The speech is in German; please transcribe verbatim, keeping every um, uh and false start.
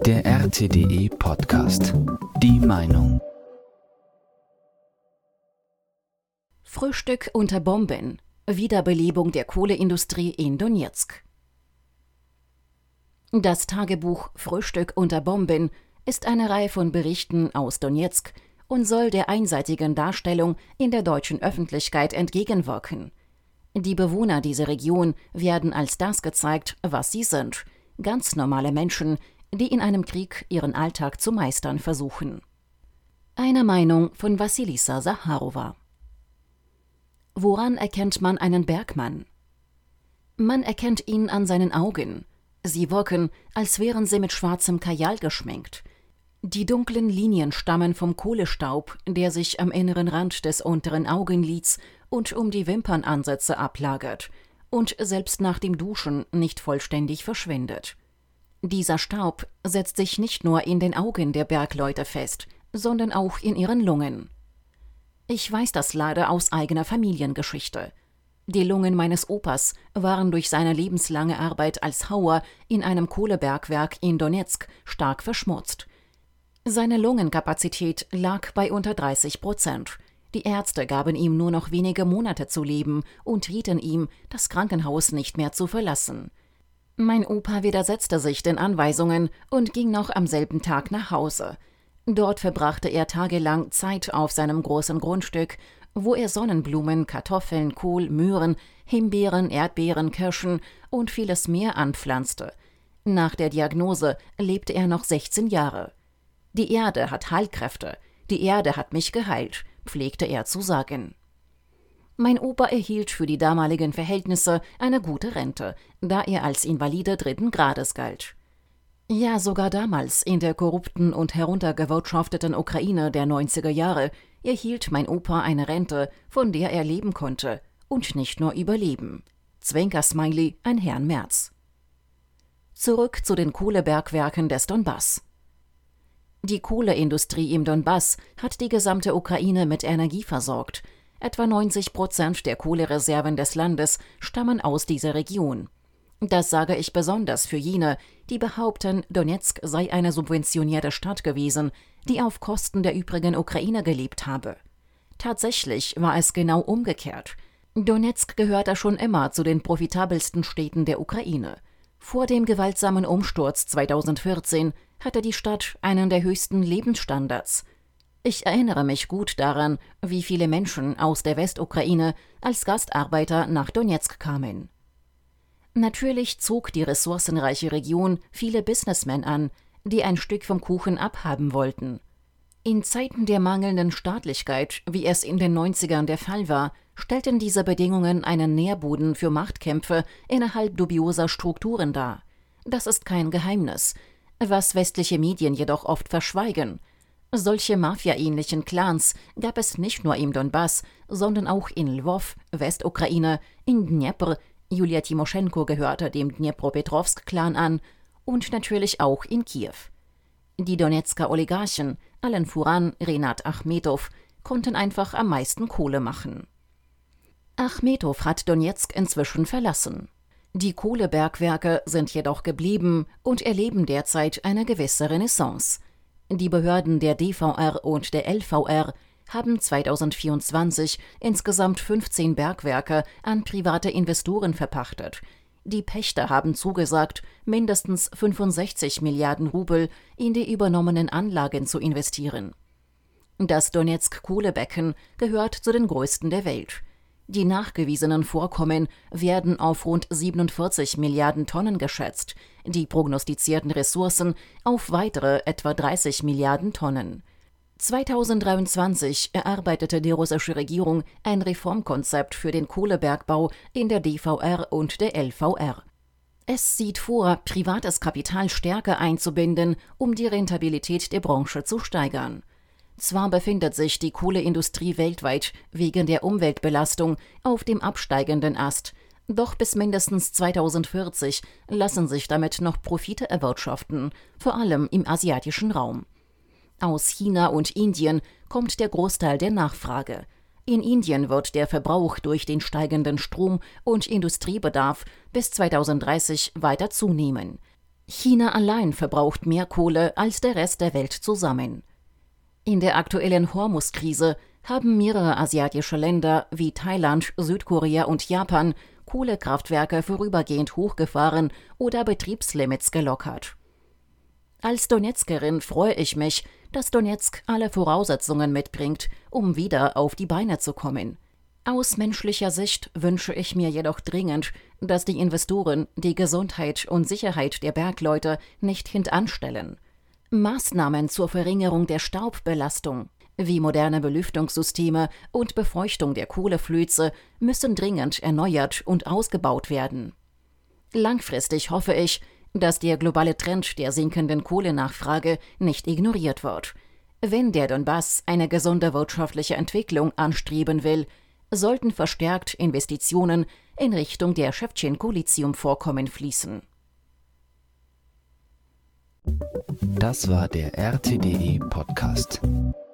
Der R T D E Podcast. Die Meinung. Frühstück unter Bomben. Wiederbelebung der Kohleindustrie in Donezk. Das Tagebuch Frühstück unter Bomben ist eine Reihe von Berichten aus Donezk und soll der einseitigen Darstellung in der deutschen Öffentlichkeit entgegenwirken. Die Bewohner dieser Region werden als das gezeigt, was sie sind: ganz normale Menschen, die in einem Krieg ihren Alltag zu meistern versuchen. Eine Meinung von Wassilisa Zaharowa. Woran erkennt man einen Bergmann? Man erkennt ihn an seinen Augen. Sie wirken, als wären sie mit schwarzem Kajal geschminkt. Die dunklen Linien stammen vom Kohlestaub, der sich am inneren Rand des unteren Augenlids und um die Wimpernansätze ablagert und selbst nach dem Duschen nicht vollständig verschwindet. Dieser Staub setzt sich nicht nur in den Augen der Bergleute fest, sondern auch in ihren Lungen. Ich weiß das leider aus eigener Familiengeschichte. Die Lungen meines Opas waren durch seine lebenslange Arbeit als Hauer in einem Kohlebergwerk in Donezk stark verschmutzt. Seine Lungenkapazität lag bei unter dreißig Prozent. Die Ärzte gaben ihm nur noch wenige Monate zu leben und rieten ihm, das Krankenhaus nicht mehr zu verlassen. Mein Opa widersetzte sich den Anweisungen und ging noch am selben Tag nach Hause. Dort verbrachte er tagelang Zeit auf seinem großen Grundstück, wo er Sonnenblumen, Kartoffeln, Kohl, Möhren, Himbeeren, Erdbeeren, Kirschen und vieles mehr anpflanzte. Nach der Diagnose lebte er noch sechzehn Jahre. Die Erde hat Heilkräfte, die Erde hat mich geheilt, pflegte er zu sagen. Mein Opa erhielt für die damaligen Verhältnisse eine gute Rente, da er als Invalide dritten Grades galt. Ja, sogar damals, in der korrupten und heruntergewirtschafteten Ukraine der neunziger Jahre, erhielt mein Opa eine Rente, von der er leben konnte. Und nicht nur überleben. Zwinker-Smiley, ein Herrn Merz. Zurück zu den Kohlebergwerken des Donbass. Die Kohleindustrie im Donbass hat die gesamte Ukraine mit Energie versorgt. Etwa neunzig Prozent der Kohlereserven des Landes stammen aus dieser Region. Das sage ich besonders für jene, die behaupten, Donezk sei eine subventionierte Stadt gewesen, die auf Kosten der übrigen Ukraine gelebt habe. Tatsächlich war es genau umgekehrt. Donezk gehörte schon immer zu den profitabelsten Städten der Ukraine. Vor dem gewaltsamen Umsturz zweitausendvierzehn hatte die Stadt einen der höchsten Lebensstandards. Ich erinnere mich gut daran, wie viele Menschen aus der Westukraine als Gastarbeiter nach Donezk kamen. Natürlich zog die ressourcenreiche Region viele Businessmen an, die ein Stück vom Kuchen abhaben wollten. In Zeiten der mangelnden Staatlichkeit, wie es in den neunzigern der Fall war, stellten diese Bedingungen einen Nährboden für Machtkämpfe innerhalb dubioser Strukturen dar. Das ist kein Geheimnis, was westliche Medien jedoch oft verschweigen. Solche Mafia-ähnlichen Clans gab es nicht nur im Donbass, sondern auch in Lwow, Westukraine, in Dnepr, Julia Timoschenko gehörte dem Dnepropetrovsk-Clan an, und natürlich auch in Kiew. Die Donezker Oligarchen, allen voran Renat Achmetow, konnten einfach am meisten Kohle machen. Achmetow hat Donezk inzwischen verlassen. Die Kohlebergwerke sind jedoch geblieben und erleben derzeit eine gewisse Renaissance. Die Behörden der D V R und der L V R haben zweitausendvierundzwanzig insgesamt fünfzehn Bergwerke an private Investoren verpachtet. Die Pächter haben zugesagt, mindestens fünfundsechzig Milliarden Rubel in die übernommenen Anlagen zu investieren. Das Donezk-Kohlebecken gehört zu den größten der Welt. Die nachgewiesenen Vorkommen werden auf rund siebenundvierzig Milliarden Tonnen geschätzt, die prognostizierten Ressourcen auf weitere etwa dreißig Milliarden Tonnen. zweitausenddreiundzwanzig erarbeitete die russische Regierung ein Reformkonzept für den Kohlebergbau in der D V R und der L V R. Es sieht vor, privates Kapital stärker einzubinden, um die Rentabilität der Branche zu steigern. Zwar befindet sich die Kohleindustrie weltweit wegen der Umweltbelastung auf dem absteigenden Ast, doch bis mindestens zweitausendvierzig lassen sich damit noch Profite erwirtschaften, vor allem im asiatischen Raum. Aus China und Indien kommt der Großteil der Nachfrage. In Indien wird der Verbrauch durch den steigenden Strom- und Industriebedarf bis zweitausenddreißig weiter zunehmen. China allein verbraucht mehr Kohle als der Rest der Welt zusammen. In der aktuellen Hormuz-Krise haben mehrere asiatische Länder wie Thailand, Südkorea und Japan Kohlekraftwerke vorübergehend hochgefahren oder Betriebslimits gelockert. Als Donezkerin freue ich mich, dass Donezk alle Voraussetzungen mitbringt, um wieder auf die Beine zu kommen. Aus menschlicher Sicht wünsche ich mir jedoch dringend, dass die Investoren die Gesundheit und Sicherheit der Bergleute nicht hintanstellen. Maßnahmen zur Verringerung der Staubbelastung, wie moderne Belüftungssysteme und Befeuchtung der Kohleflöze, müssen dringend erneuert und ausgebaut werden. Langfristig hoffe ich, dass der globale Trend der sinkenden Kohlenachfrage nicht ignoriert wird. Wenn der Donbass eine gesunde wirtschaftliche Entwicklung anstreben will, sollten verstärkt Investitionen in Richtung der Schewtschenko-Lithium-Vorkommen fließen. Das war der R T D E Podcast.